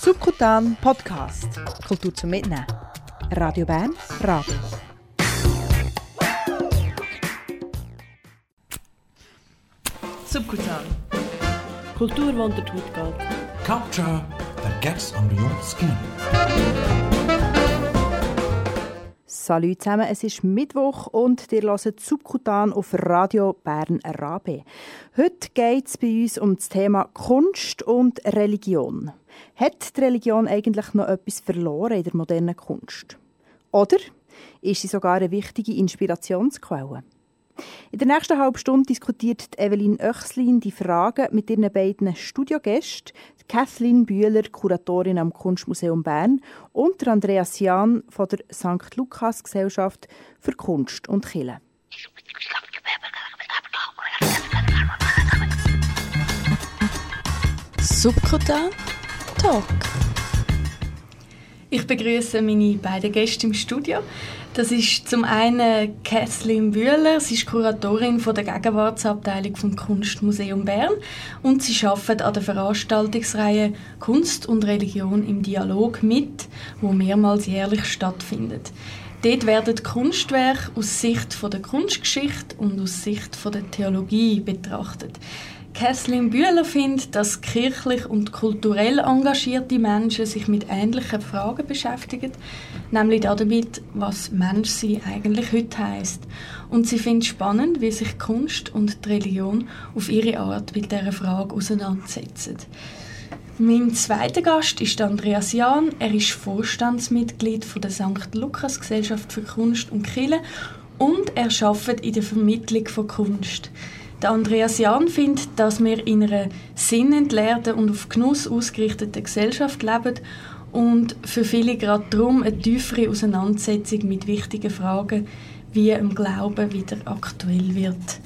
Subkutan Podcast. Kultur zum Mitnehmen. Radio Bern, Radio. Subkutan. Kultur, die unter die Haut geht. Culture that gets under your skin. Salut zusammen, es ist Mittwoch und ihr hört Subkutan auf Radio Bern Rabe. Heute geht es bei uns um das Thema Kunst und Religion. Hat die Religion eigentlich noch etwas verloren in der modernen Kunst? Oder ist sie sogar eine wichtige Inspirationsquelle? In der nächsten halben Stunde diskutiert Evelyn Oechslin die Fragen mit ihren beiden Studiogästen, Kathleen Bühler, Kuratorin am Kunstmuseum Bern, und Andreas Jahn von der St. Lukas Gesellschaft für Kunst und Kirche. Subkutan Talk. Ich begrüße meine beiden Gäste im Studio. Das ist zum einen Kathleen Bühler. Sie ist Kuratorin der Gegenwartsabteilung vom Kunstmuseum Bern und sie arbeitet an der Veranstaltungsreihe Kunst und Religion im Dialog mit, wo mehrmals jährlich stattfindet. Dort werden Kunstwerke aus Sicht der Kunstgeschichte und aus Sicht der Theologie betrachtet. Kathleen Bühler findet, dass kirchlich und kulturell engagierte Menschen sich mit ähnlichen Fragen beschäftigen, nämlich damit, was Menschsein eigentlich heute heisst. Und sie findet spannend, wie sich Kunst und die Religion auf ihre Art mit dieser Frage auseinandersetzen. Mein zweiter Gast ist Andreas Jahn. Er ist Vorstandsmitglied der St. Lukas Gesellschaft für Kunst und Kirche und er arbeitet in der Vermittlung von Kunst. Der Andreas Jahn findet, dass wir in einer sinnentleerten und auf Genuss ausgerichteten Gesellschaft leben und für viele gerade darum eine tiefere Auseinandersetzung mit wichtigen Fragen wie im Glauben wieder aktuell wird.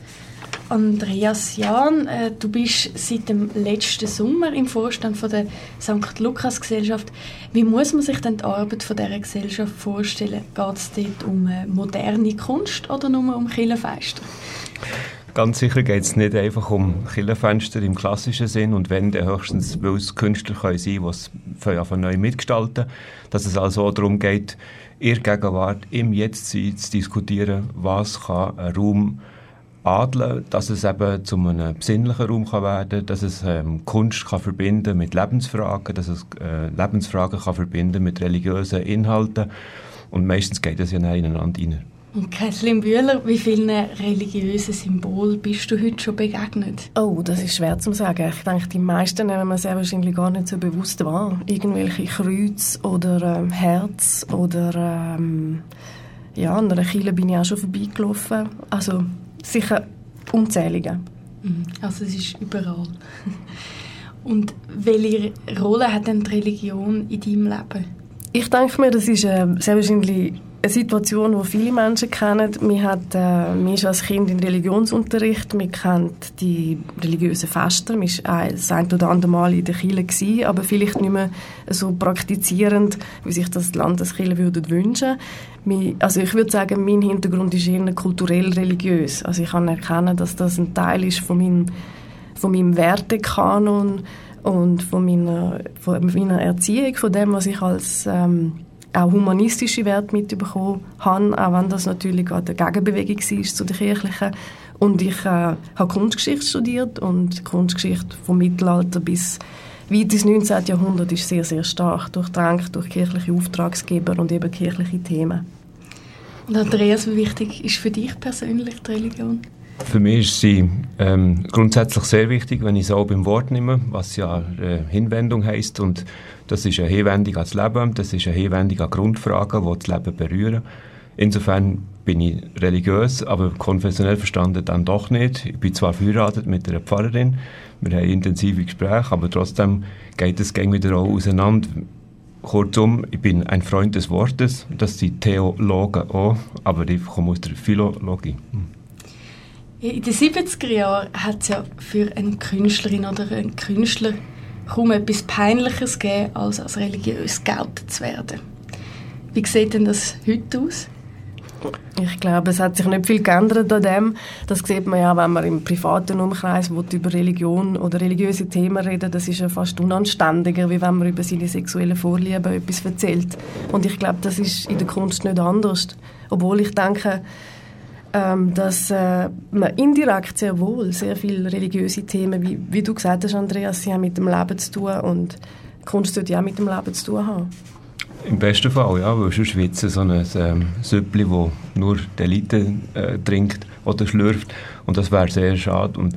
Andreas Jahn, du bist seit dem letzten Sommer im Vorstand von der St. Lukas Gesellschaft. Wie muss man sich denn die Arbeit von dieser Gesellschaft vorstellen? Geht es dort um moderne Kunst oder nur um Kirchenfenster? Ganz sicher geht es nicht einfach um Kirchenfenster im klassischen Sinn und wenn, dann höchstens, weil es Künstler können sein können, die von neu mitgestalten. Dass es also darum geht, in der Gegenwart, im Jetztsein zu diskutieren, was kann ein Raum adeln, dass es eben zu einem besinnlichen Raum kann werden, dass es Kunst kann verbinden mit Lebensfragen, dass es Lebensfragen kann verbinden mit religiösen Inhalten und meistens geht es ja ineinander rein. Und Kathleen Bühler, wie vielen religiösen Symbolen bist du heute schon begegnet? Oh, das ist schwer zu sagen. Ich denke, die meisten nehmen wir sehr wahrscheinlich gar nicht so bewusst wahr. Irgendwelche Kreuz oder Herz oder an einer Kirche bin ich auch schon vorbeigelaufen. Also sicher unzählige. Also es ist überall. Und welche Rolle hat denn die Religion in deinem Leben? Ich denke mir, das ist sehr wahrscheinlich eine Situation, die viele Menschen kennen. Man ist als Kind in Religionsunterricht, man kennt die religiösen Feste, man war das ein oder andere Mal in der Kirche gewesen, aber vielleicht nicht mehr so praktizierend, wie sich das die Landeskirche würden wünschen. Also ich würde sagen, mein Hintergrund ist eher kulturell-religiös. Also ich kann erkennen, dass das ein Teil ist von meinem Wertekanon und von meiner Erziehung, von dem, was ich als auch humanistische Werte mitbekommen habe, auch wenn das natürlich auch eine Gegenbewegung war zu der kirchlichen. Und ich habe Kunstgeschichte studiert und Kunstgeschichte vom Mittelalter bis weit ins 19. Jahrhundert ist sehr, sehr stark durchdrängt durch kirchliche Auftragsgeber und eben kirchliche Themen. Und Andreas, wie wichtig ist für dich persönlich die Religion? Für mich ist sie grundsätzlich sehr wichtig, wenn ich es auch beim Wort nehme, was ja Hinwendung heisst. Und das ist eine Hinwendung ans Leben, das ist eine Hinwendung an Grundfragen, die das Leben berühren. Insofern bin ich religiös, aber konfessionell verstanden dann doch nicht. Ich bin zwar verheiratet mit einer Pfarrerin, wir haben intensive Gespräche, aber trotzdem geht es wieder auch auseinander. Kurzum, ich bin ein Freund des Wortes, das sind Theologen auch, aber ich komme aus der Philologie. In den 70er Jahren hat es ja für eine Künstlerin oder einen Künstler kaum etwas Peinlicheres gegeben, als religiös geoutet zu werden. Wie sieht denn das heute aus? Ich glaube, es hat sich nicht viel geändert an dem. Das sieht man ja, wenn man im privaten Umkreis über Religion oder religiöse Themen reden, das ist ja fast unanständiger, wie wenn man über seine sexuellen Vorlieben etwas erzählt. Und ich glaube, das ist in der Kunst nicht anders. Obwohl ich denke, dass man indirekt sehr wohl sehr viele religiöse Themen, wie du gesagt hast, Andreas, sie haben mit dem Leben zu tun und Kunst sollte ja auch mit dem Leben zu tun haben. Im besten Fall, ja, weil sonst wird es so ein Süppli, das nur die Elite trinkt oder schlürft, und das wäre sehr schade. Und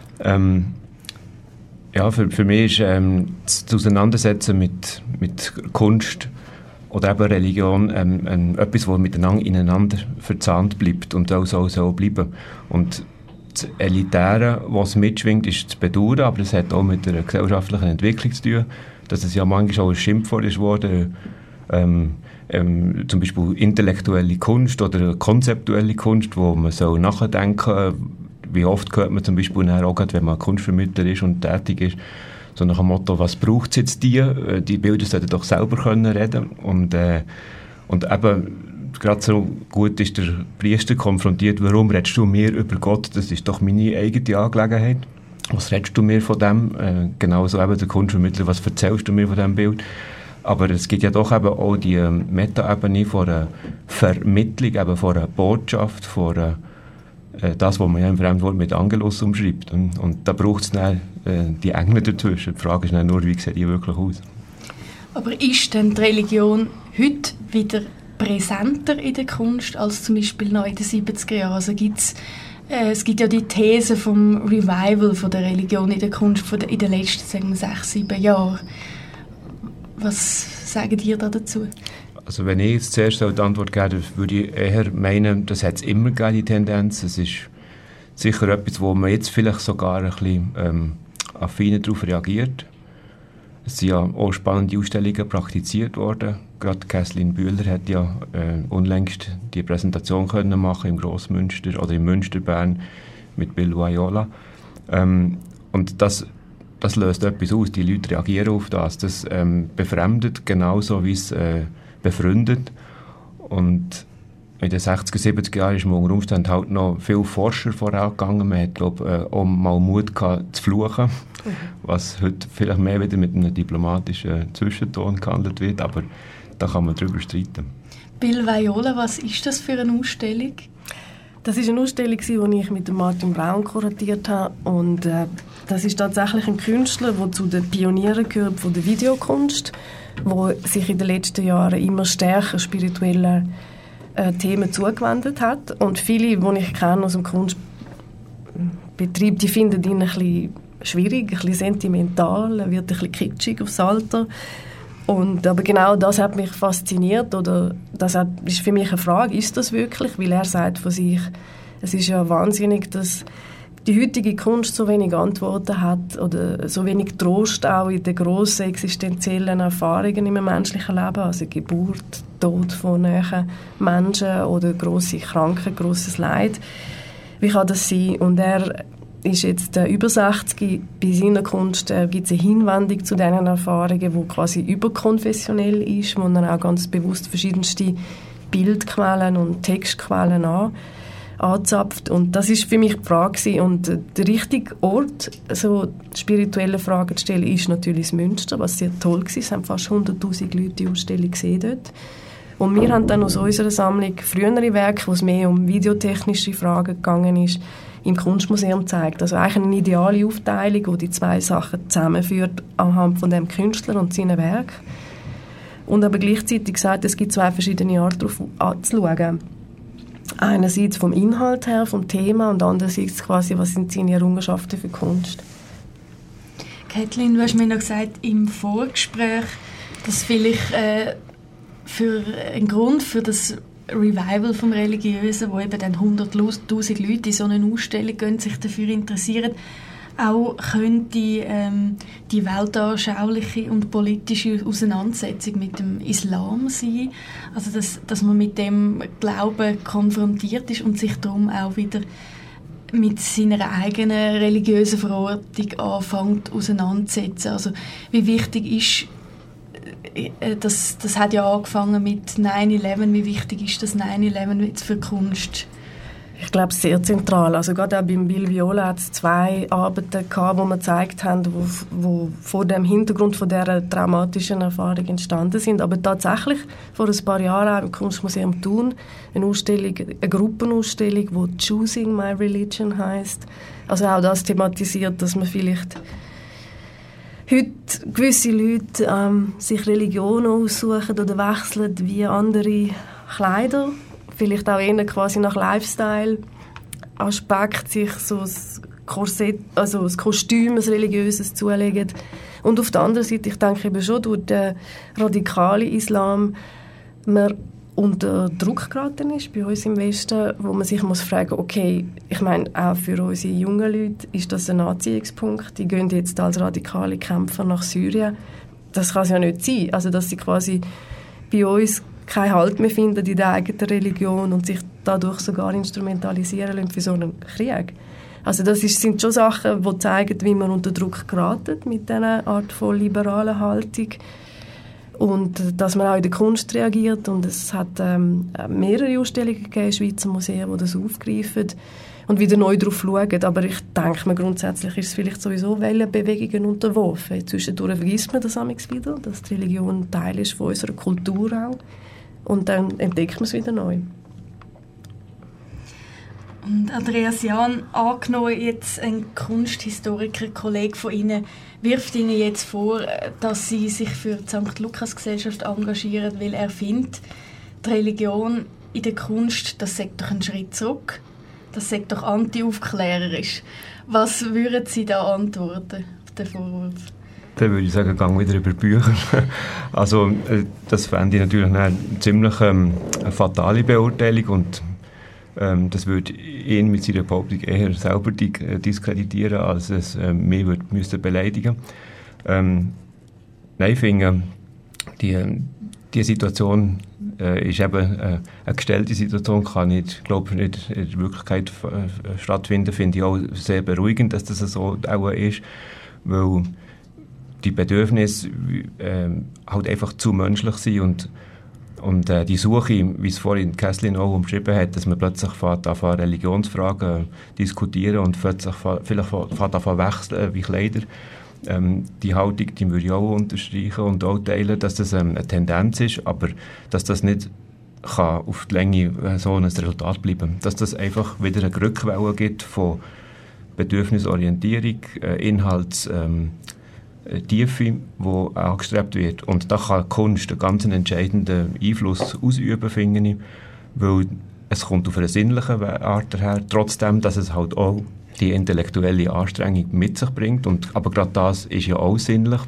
ja, für mich ist das Auseinandersetzen mit Kunst oder eben Religion etwas, das miteinander ineinander verzahnt bleibt und auch so bleiben. Und das Elitäre, was mitschwingt, ist zu bedauern, aber das hat auch mit der gesellschaftlichen Entwicklung zu tun, dass es ja manchmal auch ein Schimpfwort ist worden, zum Beispiel intellektuelle Kunst oder konzeptuelle Kunst, wo man so nachdenken. Wie oft hört man zum Beispiel auch, wenn man Kunstvermittler ist und tätig ist, so nach dem Motto, was braucht es jetzt die Bilder sollten doch selber können reden. Und eben, gerade so gut ist der Priester konfrontiert, warum redest du mir über Gott, das ist doch meine eigene Angelegenheit. Was redest du mir von dem? Genauso eben der Kunstvermittler, was erzählst du mir von diesem Bild? Aber es gibt ja doch eben auch die Meta-Ebene von einer Vermittlung, eben von einer Botschaft, von das, was man ja im Fremdwort mit Angelus umschreibt. Und da braucht es dann die Engel dazwischen. Die Frage ist dann nur, wie sieht die wirklich aus? Aber ist denn die Religion heute wieder präsenter in der Kunst als zum Beispiel noch in den 70er Jahren? Also es gibt ja die These vom Revival von der Religion in der Kunst in den letzten, sagen wir, 6-7 Jahren. Was sagt ihr da dazu? Also wenn ich jetzt zuerst die Antwort gebe, würde ich eher meinen, das hat es immer gegeben, die Tendenz. Es ist sicher etwas, wo man jetzt vielleicht sogar ein bisschen affiner darauf reagiert. Es sind ja auch spannende Ausstellungen praktiziert worden. Gerade Kerstin Bühler hat ja unlängst die Präsentation können machen im Grossmünster oder im Münster Bern mit Bill Viola. Und das löst etwas aus. Die Leute reagieren auf das. Das befremdet genauso wie es befreundet. Und in den 60er, 70er Jahren ist man unter Umständen halt noch viel Forscher vorangegangen. Man hat, glaube ich, auch mal Mut gehabt, zu fluchen, was heute vielleicht mehr wieder mit einem diplomatischen Zwischenton gehandelt wird, aber da kann man drüber streiten. Bill Viola, was ist das für eine Ausstellung? Das war eine Ausstellung, die ich mit Martin Braun kuratiert habe. Und das ist tatsächlich ein Künstler, der zu den Pionieren gehört von der Videokunst, der sich in den letzten Jahren immer stärker spirituellen Themen zugewendet hat. Und viele, die ich kenne aus dem Kunstbetrieb, die finden ihn ein bisschen schwierig, ein bisschen sentimental, er wird ein bisschen kitschig aufs Alter. Aber genau das hat mich fasziniert, oder ist für mich eine Frage, ist das wirklich? Weil er sagt von sich, es ist ja wahnsinnig, dass die heutige Kunst so wenig Antworten hat oder so wenig Trost auch in den grossen existenziellen Erfahrungen im menschlichen Leben, also Geburt, Tod von nahen Menschen oder grosse Krankheit, grosses Leid. Wie kann das sein? Und er ist jetzt über 60. Bei seiner Kunst gibt es eine Hinwendung zu diesen Erfahrungen, die quasi überkonfessionell ist, wo er auch ganz bewusst verschiedenste Bildquellen und Textquellen anzapft. Und das ist für mich die Frage. Und der richtige Ort, so spirituelle Fragen zu stellen, ist natürlich das Münster, was sehr toll war. Es haben fast 100'000 Leute die Ausstellung gesehen dort. Und wir haben dann aus unserer Sammlung frühere Werke, wo es mehr um videotechnische Fragen gegangen ist, im Kunstmuseum zeigt. Also eigentlich eine ideale Aufteilung, die die zwei Sachen zusammenführt anhand von dem Künstler und seinem Werk. Und aber gleichzeitig sagt, es gibt zwei verschiedene Arten, darauf anzuschauen. Einerseits vom Inhalt her, vom Thema, und andererseits quasi, was sind seine Errungenschaften für Kunst. Kathleen, du hast mir noch gesagt im Vorgespräch, dass vielleicht für ein Grund für das Revival vom Religiösen, wo eben dann 100'000 Leute in so eine Ausstellung gehen, sich dafür interessieren, auch könnte die weltanschauliche und politische Auseinandersetzung mit dem Islam sein. Also dass man mit dem Glauben konfrontiert ist und sich darum auch wieder mit seiner eigenen religiösen Verortung anfängt auseinanderzusetzen. Also wie wichtig ist das hat ja angefangen mit 9/11. Wie wichtig ist das 9/11 jetzt für Kunst? Ich glaube, sehr zentral. Also gerade auch beim Bill Viola hat es 2 Arbeiten gehabt, die wir gezeigt haben, wo vor dem Hintergrund von dieser traumatischen Erfahrung entstanden sind. Aber tatsächlich vor ein paar Jahren auch im Kunstmuseum Thun eine Gruppenausstellung, die «Choosing My Religion» heisst. Also auch das thematisiert, dass man vielleicht heute gewisse Leute sich Religionen aussuchen oder wechseln wie andere Kleider. Vielleicht auch eher quasi nach Lifestyle-Aspekt sich so das Korsett, also das Kostüm, ein religiöses zulegen. Und auf der anderen Seite, ich denke eben schon, durch den radikalen Islam man unter Druck geraten ist bei uns im Westen, wo man sich muss fragen, okay, ich meine, auch für unsere jungen Leute ist das ein Anziehungspunkt. Die gehen jetzt als radikale Kämpfer nach Syrien. Das kann es ja nicht sein. Also, dass sie quasi bei uns keinen Halt mehr finden in der eigenen Religion und sich dadurch sogar instrumentalisieren lassen für so einen Krieg. Also das sind schon Sachen, die zeigen, wie man unter Druck geraten mit dieser Art von liberaler Haltung und dass man auch in der Kunst reagiert. Und es hat mehrere Ausstellungen gegeben in Schweizer Museen, die das aufgreifen und wieder neu darauf schauen. Aber ich denke mir, grundsätzlich ist es vielleicht sowieso Wellenbewegungen unterworfen. Zwischendurch vergisst man das manchmal wieder, dass die Religion Teil ist von unserer Kultur auch. Und dann entdeckt man es wieder neu. Und Andreas Jahn, angenommen jetzt ein Kunsthistoriker, ein Kollege von Ihnen, wirft Ihnen jetzt vor, dass Sie sich für die St. Lukas-Gesellschaft engagieren, weil er findet, die Religion in der Kunst, das sagt doch einen Schritt zurück. Das sagt doch anti-aufklärerisch. Was würden Sie da antworten auf den Vorwurf? Dann würde ich sagen, gang wieder über Bücher. Also, das fände ich natürlich eine ziemlich fatale Beurteilung und das würde ihn mit seiner Behauptung eher selber diskreditieren, als es mich müsste beleidigen. Nein, ich finde, die Situation ist eben eine gestellte Situation, kann nicht, glaube ich, nicht in der Wirklichkeit stattfinden. Finde ich auch sehr beruhigend, dass das so auch ist, weil die Bedürfnisse halt einfach zu menschlich sind und die Suche, wie es vorhin Kesslin auch umschrieben hat, dass man plötzlich anfängt, Religionsfragen diskutieren und vielleicht anfängt wechseln wie Kleider. Die Haltung, die würde ich auch unterstreichen und auch teilen, dass das eine Tendenz ist, aber dass das nicht kann auf die Länge so ein Resultat bleiben. Dass das einfach wieder eine Rückwelle gibt von Bedürfnisorientierung, Tiefe, die angestrebt wird. Und da kann Kunst einen ganz entscheidenden Einfluss ausüben, finde ich, weil es kommt auf eine sinnliche Art daher, trotzdem, dass es halt auch die intellektuelle Anstrengung mit sich bringt. Aber gerade das ist ja auch sinnlich.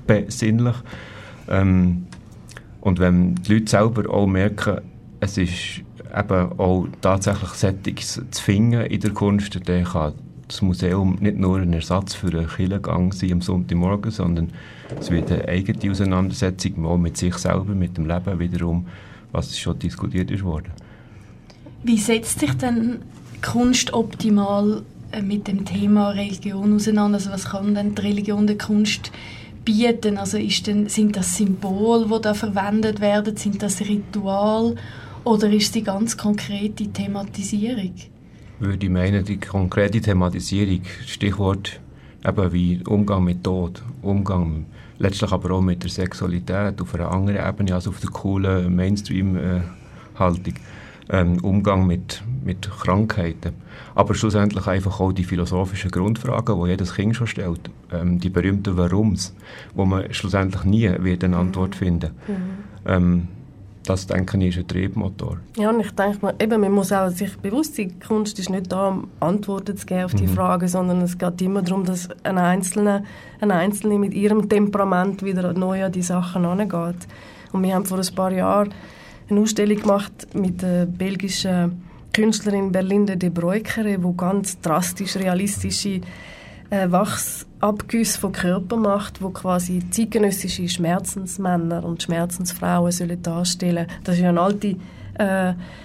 Und wenn die Leute selber auch merken, es ist eben auch tatsächlich Settings zu finden in der Kunst, dann kann das Museum nicht nur ein Ersatz für einen Kirchengang sein am Sonntagmorgen, sondern es wird eine eigene Auseinandersetzung auch mit sich selber, mit dem Leben wiederum, was schon diskutiert ist worden. Wie setzt sich denn Kunst optimal mit dem Thema Religion auseinander? Also was kann denn die Religion der Kunst bieten? Also sind das Symbole, die da verwendet werden? Sind das Ritual? Oder ist es die ganz konkrete Thematisierung? Würde ich meinen, die konkrete Thematisierung, Stichwort eben wie Umgang mit Tod, Umgang letztlich aber auch mit der Sexualität auf einer anderen Ebene als auf der coolen Mainstream-Haltung, Umgang mit Krankheiten, aber schlussendlich einfach auch die philosophischen Grundfragen, die jedes Kind schon stellt, die berühmten Warums, wo man schlussendlich nie wird eine Antwort finden. Das, denke ich, ist ein Triebmotor. Ja, und ich denke, eben, man muss auch sich bewusst sein, Kunst ist nicht da, um Antworten zu geben auf die Fragen, sondern es geht immer darum, dass ein Einzelne mit ihrem Temperament wieder neu an die Sachen herangeht. Und wir haben vor ein paar Jahren eine Ausstellung gemacht mit der belgischen Künstlerin Berlinde de Breukere, die ganz drastisch realistische Wachsabgüsse von Körper macht, wo quasi zeitgenössische Schmerzensmänner und Schmerzensfrauen sollen darstellen. Das ist ja eine alte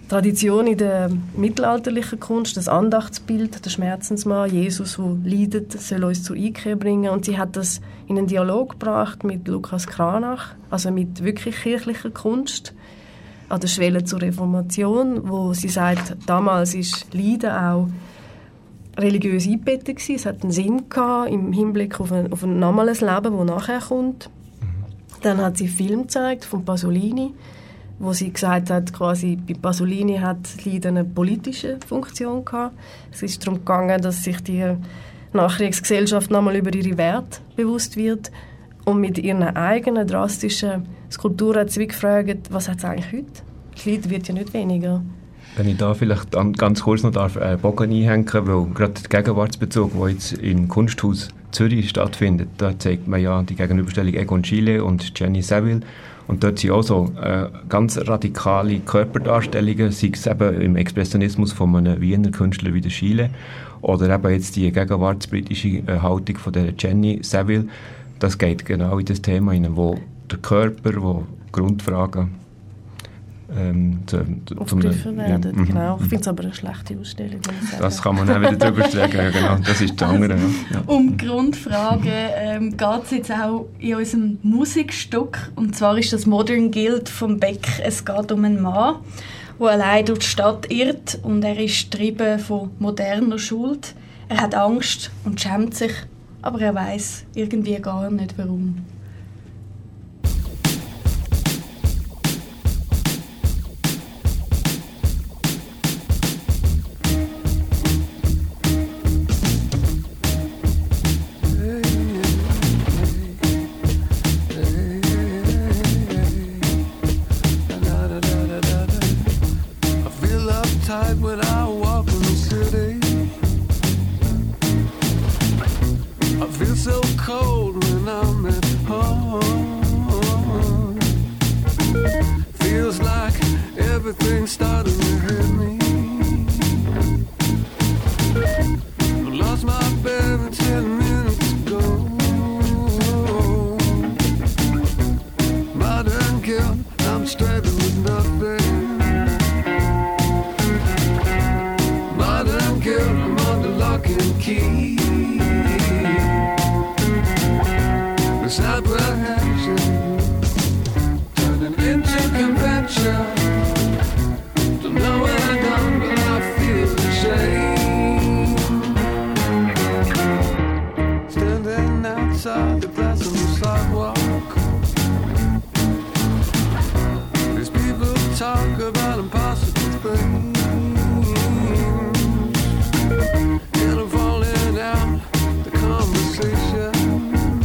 Tradition in der mittelalterlichen Kunst, das Andachtsbild, der Schmerzensmann, Jesus, der leidet, soll uns zur Einkehr bringen. Und sie hat das in einen Dialog gebracht mit Lukas Cranach, also mit wirklich kirchlicher Kunst, an der Schwelle zur Reformation, wo sie sagt, damals ist Leiden auch religiös eingebettet gewesen. Es hat einen Sinn gehabt im Hinblick auf ein normales Leben, das nachher kommt. Dann hat sie einen Film gezeigt von Pasolini, wo sie gesagt hat, quasi bei Pasolini hat Leiden eine politische Funktion gehabt. Es ist darum gegangen, dass sich die Nachkriegsgesellschaft nochmal über ihre Werte bewusst wird. Und mit ihren eigenen drastischen Skulpturen hat sie gefragt, was hat es eigentlich heute? Das Leiden wird ja nicht weniger. Wenn ich da vielleicht ganz kurz noch Bogen einhängen darf, weil gerade der Gegenwartsbezug, der jetzt im Kunsthaus Zürich stattfindet, da zeigt man ja die Gegenüberstellung Egon Schiele und Jenny Saville. Und dort sind auch so ganz radikale Körperdarstellungen, sei es eben im Expressionismus von einem Wiener Künstler wie der Schiele oder eben jetzt die gegenwartsbritische Haltung von der Jenny Saville. Das geht genau in das Thema hinein, wo der Körper, wo Grundfragen aufgegriffen werden. Genau. Ich finde es aber eine schlechte Ausstellung. Das kann man auch wieder drüber sagen. Ja, genau. Das ist das andere. Ja. Um Grundfragen geht es jetzt auch in unserem Musikstück. Und zwar ist das Modern Guild von Beck. Es geht um einen Mann, der allein durch die Stadt irrt und er ist getrieben von moderner Schuld. Er hat Angst und schämt sich, aber er weiß irgendwie gar nicht, warum.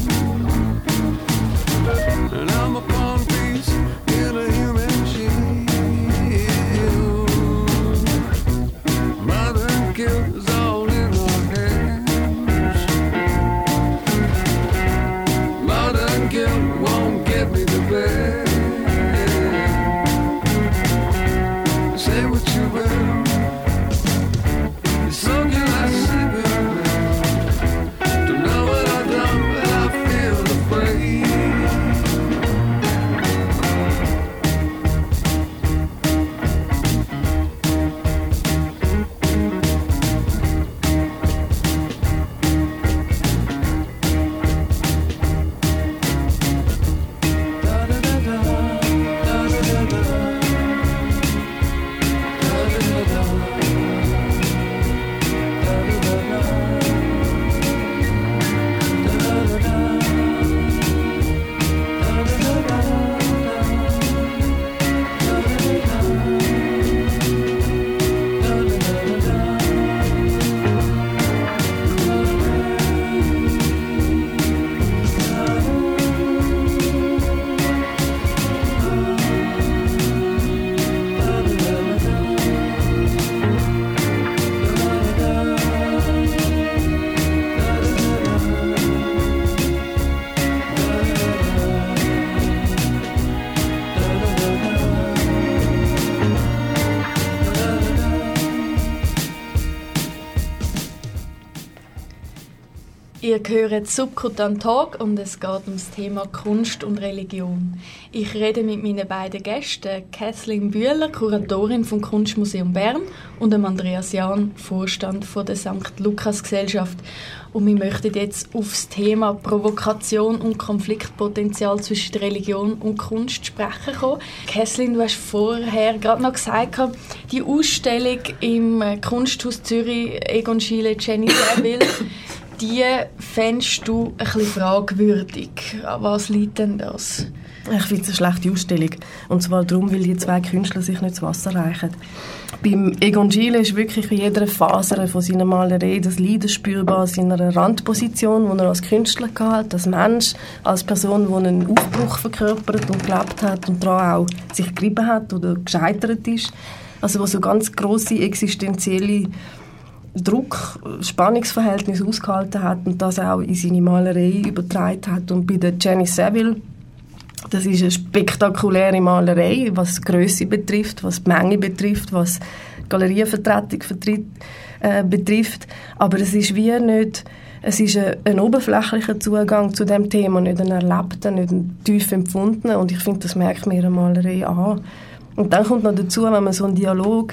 And I'm upon peace in a human sheet. Ihr hört Subkutan Talk und es geht um das Thema Kunst und Religion. Ich rede mit meinen beiden Gästen, Kathleen Bühler, Kuratorin vom Kunstmuseum Bern, und Andreas Jahn, Vorstand von der St. Lukas Gesellschaft. Und wir möchten jetzt auf das Thema Provokation und Konfliktpotenzial zwischen Religion und Kunst sprechen kommen. Kathleen, du hast vorher gerade noch gesagt, die Ausstellung im Kunsthaus Zürich, Egon Schiele, Jenny Saville, die fändest du ein bisschen fragwürdig. An was liegt denn das? Ich finde es eine schlechte Ausstellung. Und zwar darum, weil die zwei Künstler sich nicht das Wasser reichen. Beim Egon Schiele ist wirklich in jeder Faser von seiner Malerei das Leiden spürbar, seiner Randposition, die er als Künstler hatte, als Mensch, als Person, die einen Aufbruch verkörpert und gelebt hat und daran auch sich gerieben hat oder gescheitert ist. Also wo so ganz grosse existenzielle Druck, Spannungsverhältnis ausgehalten hat und das auch in seine Malerei übertragen hat. Und bei der Jenny Saville, das ist eine spektakuläre Malerei, was die Grösse betrifft, was die Menge betrifft, was die Galerienvertretung betrifft. Aber es ist wie nicht, es ist ein oberflächlicher Zugang zu dem Thema, nicht ein erlebter, nicht ein tief empfundener. Und ich finde, das merkt mir eine Malerei an. Und dann kommt noch dazu, wenn man so einen Dialog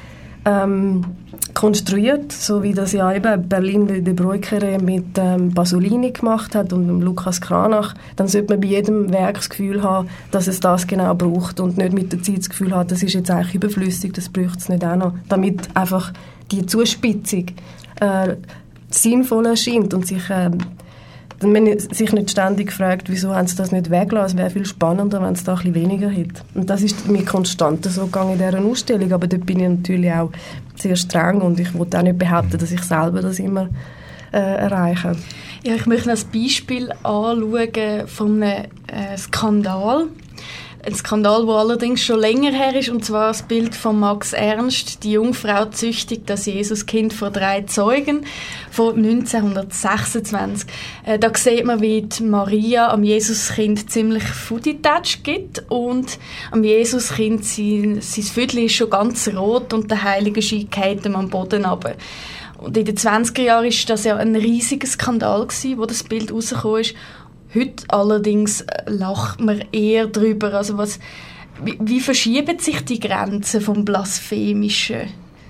konstruiert, so wie das ja eben Berlin de Bruckere mit Pasolini gemacht hat und dem Lukas Kranach, dann sollte man bei jedem Werk das Gefühl haben, dass es das genau braucht und nicht mit der Zeit das Gefühl haben, das ist jetzt eigentlich überflüssig, das braucht es nicht auch noch, damit einfach die Zuspitzung sinnvoll erscheint und sich nicht ständig fragt, wieso haben sie das nicht weggelassen, es wäre viel spannender, wenn es da ein bisschen weniger hätte. Und das ist mir konstant so gegangen in dieser Ausstellung, aber dort bin ich natürlich auch sehr streng und ich will auch nicht behaupten, dass ich selber das immer erreiche. Ja, ich möchte ein Beispiel anschauen von einem Skandal. Ein Skandal, der allerdings schon länger her ist, und zwar das Bild von Max Ernst, die Jungfrau züchtigt das Jesuskind vor 3 Zeugen von 1926. Da sieht man, wie die Maria am Jesuskind ziemlich Foodie-Touch gibt und am Jesuskind sein Viertel ist schon ganz rot und der heilige Schein geht ihm am Boden runter. Und in den 20er Jahren war das ja ein riesiger Skandal, wo das Bild rausgekommen ist. Heute allerdings lacht man eher drüber. Also wie verschieben sich die Grenzen vom Blasphemischen?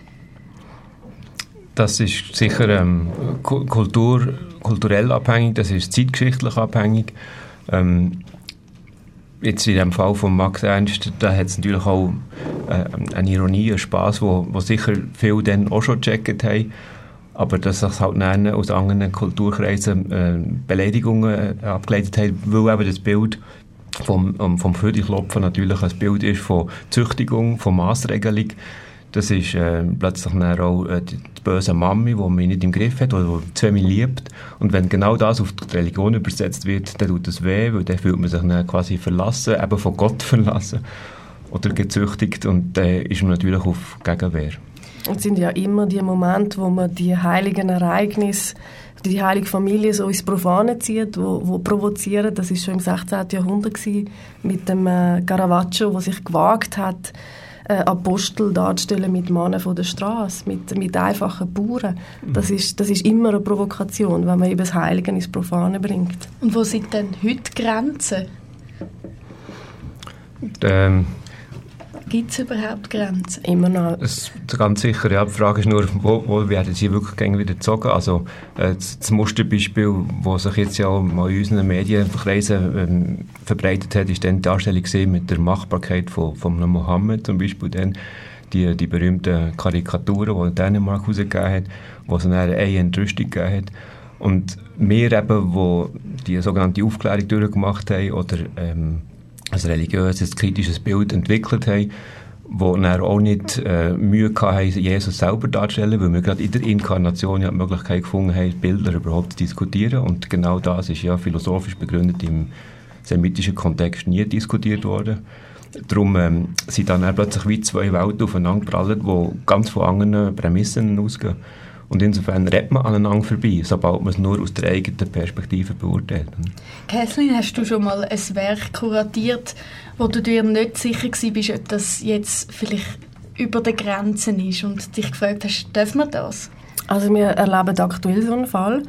Das ist sicher kulturell abhängig, das ist zeitgeschichtlich abhängig. Jetzt in dem Fall von Max Ernst, da hat es natürlich auch eine Ironie, einen Spass, wo sicher viele dann auch schon gecheckt haben. Aber dass sich halt dann aus anderen Kulturkreisen Beleidigungen abgeleitet haben, weil eben das Bild vom Vögelklopfen natürlich ein Bild ist von Züchtigung, von Massregelung. Das ist plötzlich dann auch die böse Mami, die mich nicht im Griff hat, die zu mich liebt. Und wenn genau das auf die Religion übersetzt wird, dann tut das weh, weil dann fühlt man sich dann quasi verlassen, eben von Gott verlassen oder gezüchtigt, und dann ist man natürlich auf Gegenwehr. Und es sind ja immer die Momente, wo man die heiligen Ereignisse, die heilige Familie so ins Profane zieht, wo provozieren. Das war schon im 16. Jahrhundert gewesen, mit dem Caravaggio, der sich gewagt hat, Apostel darzustellen mit Männern von der Straße, mit einfachen Bauern. Das ist immer eine Provokation, wenn man eben das Heilige ins Profane bringt. Und wo sind denn heute Grenzen? Gibt es überhaupt Grenzen? Immer noch. Ganz sicher, ja. Die Frage ist nur, wo werden sie wirklich wieder gezogen? Also das Musterbeispiel, das sich jetzt ja auch mal in unseren Medienkreisen verbreitet hat, ist dann die Darstellung mit der Machbarkeit von Mohammed, zum Beispiel dann die berühmten Karikaturen, die Dänemark herausgegeben hat, wo es dann eine Entrüstung gegeben hat. Und wir eben, die die sogenannte Aufklärung durchgemacht haben oder ein religiöses, kritisches Bild entwickelt haben, wo dann auch nicht Mühe hatten, Jesus selber darzustellen, weil wir gerade in der Inkarnation ja die Möglichkeit gefunden haben, Bilder überhaupt zu diskutieren. Und genau das ist ja philosophisch begründet im semitischen Kontext nie diskutiert worden. Darum sind dann plötzlich wie 2 Welten aufeinandergeprallt, die ganz von anderen Prämissen ausgehen. Und insofern redet man aneinander vorbei, sobald man es nur aus der eigenen Perspektive beurteilt. Kathleen, hast du schon mal ein Werk kuratiert, wo du dir nicht sicher warst, ob das jetzt vielleicht über den Grenzen ist und dich gefragt hast, darf man das? Also wir erleben aktuell so einen Fall.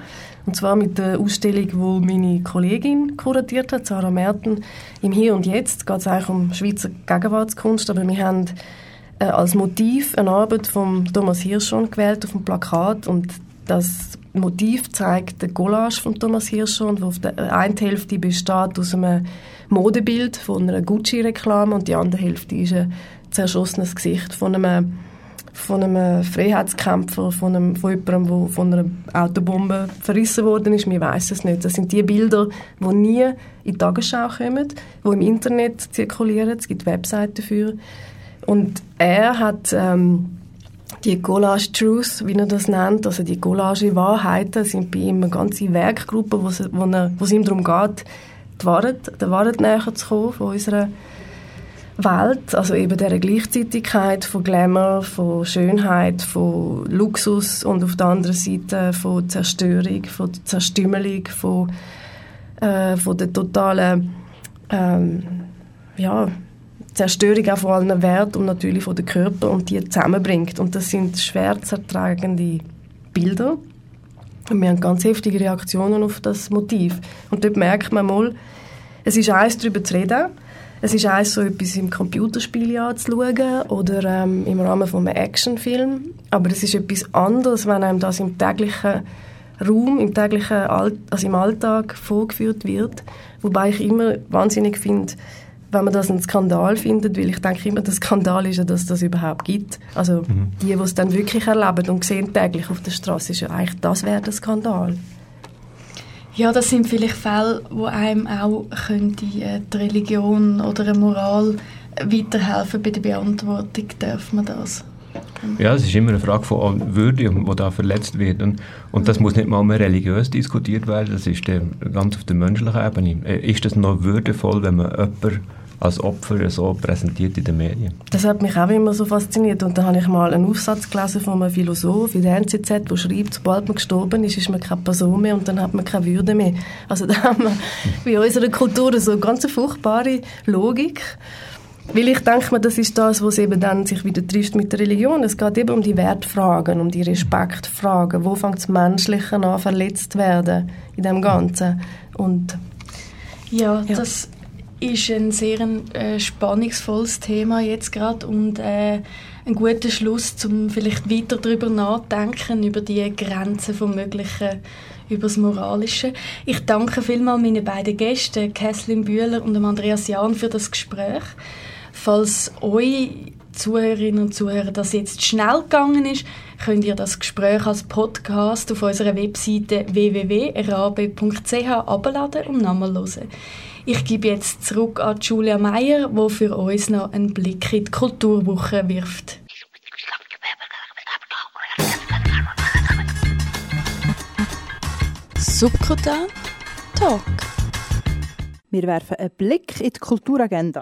Und zwar mit der Ausstellung, die meine Kollegin kuratiert hat, Sarah Merten. Im Hier und Jetzt geht es eigentlich um Schweizer Gegenwartskunst, aber wir haben als Motiv eine Arbeit von Thomas Hirschhorn gewählt auf dem Plakat, und das Motiv zeigt den Collage von Thomas Hirschhorn, wo auf der einen Hälfte besteht aus einem Modebild von einer Gucci-Reklame und die andere Hälfte ist ein zerschossenes Gesicht von einem Freiheitskämpfer, von jemandem, der von einer Autobombe verrissen worden ist. Wir wissen es nicht. Das sind die Bilder, die nie in die Tagesschau kommen, die im Internet zirkulieren. Es gibt Webseiten dafür. Und er hat die Collage Truth, wie er das nennt, also die Collage Wahrheiten, sind bei ihm eine ganze Werkgruppe, wo es ihm darum geht, der Wahrheit näher zu kommen von unserer Welt, also eben dieser Gleichzeitigkeit von Glamour, von Schönheit, von Luxus und auf der anderen Seite von Zerstörung, von Zerstümmelung, von der totalen Zerstörung auch von allen Werten und natürlich von den Körper und die zusammenbringt. Und das sind schwer zertragende Bilder. Und wir haben ganz heftige Reaktionen auf das Motiv. Und dort merkt man mal, es ist eins, darüber zu reden. Es ist eins, so etwas im Computerspiel anzuschauen oder im Rahmen von einem Actionfilm. Aber es ist etwas anderes, wenn einem das im täglichen Raum, im Alltag vorgeführt wird. Wobei ich immer wahnsinnig finde, wenn man das einen Skandal findet, weil ich denke immer, der Skandal ist ja, dass das überhaupt gibt. Also die es dann wirklich erleben und sehen täglich auf der Straße, ist ja eigentlich, das wäre der Skandal. Ja, das sind vielleicht Fälle, wo einem auch könnte die Religion oder eine Moral weiterhelfen bei der Beantwortung. Darf man das? Ja, es ist immer eine Frage von Würde, die da verletzt wird. Und das muss nicht mal mehr religiös diskutiert werden, das ist ganz auf der menschlichen Ebene. Ist das noch würdevoll, wenn man jemanden als Opfer so präsentiert in den Medien? Das hat mich auch immer so fasziniert. Und da habe ich mal einen Aufsatz gelesen von einem Philosoph in der NZZ, der schreibt, sobald man gestorben ist man keine Person mehr und dann hat man keine Würde mehr. Also da haben wir bei unserer Kultur so eine ganz furchtbare Logik. Weil ich denke mir, das ist das, was eben dann sich wieder trifft mit der Religion. Es geht eben um die Wertfragen, um die Respektfragen. Wo fängt das Menschliche an, verletzt werden in dem Ganzen? Und ja, das ist ein sehr spannungsvolles Thema jetzt gerade und ein guter Schluss, um vielleicht weiter darüber nachzudenken, über die Grenzen vom Möglichen, über das Moralische. Ich danke vielmals meinen beiden Gästen, Kathleen Bühler und Andreas Jahn, für das Gespräch. Falls euch Zuhörerinnen und Zuhörer das jetzt schnell gegangen ist, könnt ihr das Gespräch als Podcast auf unserer Webseite www.rab.ch herunterladen und nochmal hören. Ich gebe jetzt zurück an Julia Meyer, die für uns noch einen Blick in die Kulturwoche wirft. Subkutan Talk. Wir werfen einen Blick in die Kulturagenda.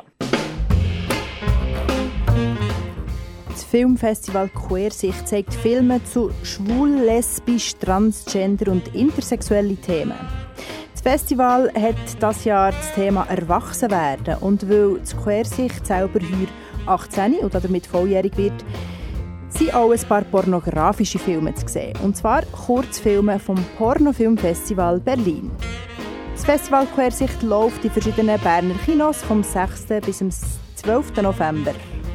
Das Filmfestival Queersicht zeigt Filme zu schwul, lesbisch, transgender und intersexuellen Themen. Das Festival hat dieses Jahr das Thema Erwachsenwerden und weil das Queersicht selber heuer 18 oder damit volljährig wird, sind auch ein paar pornografische Filme zu sehen. Und zwar Kurzfilme vom Pornofilmfestival Berlin. Das Festival Queersicht läuft in verschiedenen Berner Kinos vom 6. bis zum 12. November.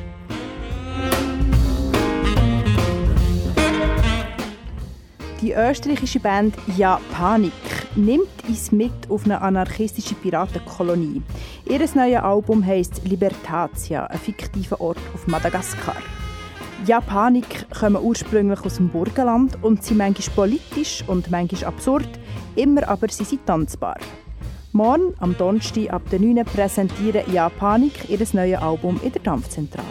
Die österreichische Band Ja Panik nimmt uns mit auf eine anarchistische Piratenkolonie. Ihr neues Album heisst Libertatia, ein fiktiver Ort auf Madagaskar. Ja Panik kommen ursprünglich aus dem Burgenland und sind manchmal politisch und manchmal absurd, immer aber sind sie tanzbar. Morgen, am Donnerstag ab der 9. präsentieren Ja Panik ihr neues Album in der Dampfzentrale.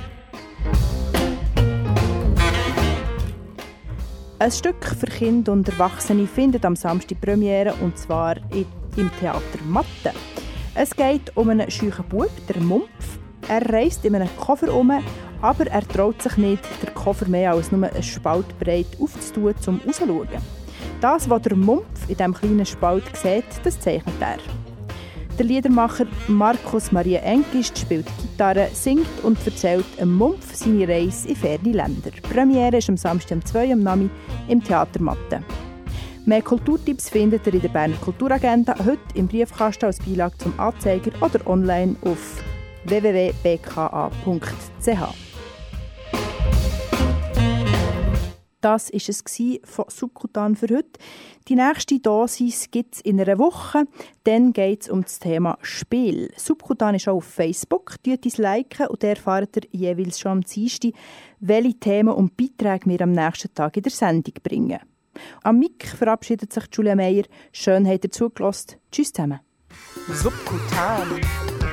Ein Stück für Kinder und Erwachsene findet am Samstag Premiere, und zwar im Theater Matte. Es geht um einen scheuchen Bub, der Mumpf. Er reist in einem Koffer um, aber er traut sich nicht, den Koffer mehr als nur einen Spalt breit aufzutun, um rauszuschauen. Das, was der Mumpf in diesem kleinen Spalt sieht, das zeichnet er. Der Liedermacher Markus Maria Engist spielt Gitarre, singt und erzählt einem Mumpf seine Reise in ferne Länder. Die Premiere ist am Samstag um 2 Uhr am Nachmittag im Theater Matte. Mehr Kulturtipps findet ihr in der Berner Kulturagenda, heute im Briefkasten als Beilage zum Anzeiger oder online auf www.bka.ch. Das war es von Subkutan für heute. Die nächste Dosis gibt es in einer Woche. Dann geht es um das Thema Spiel. Subkutan ist auch auf Facebook. Liken und da erfahrt ihr jeweils schon am Dienstag, welche Themen und Beiträge wir am nächsten Tag in der Sendung bringen. Am Mic verabschiedet sich Julia Meyer. Schön, habt ihr zugelassen. Tschüss zusammen. Subkutan.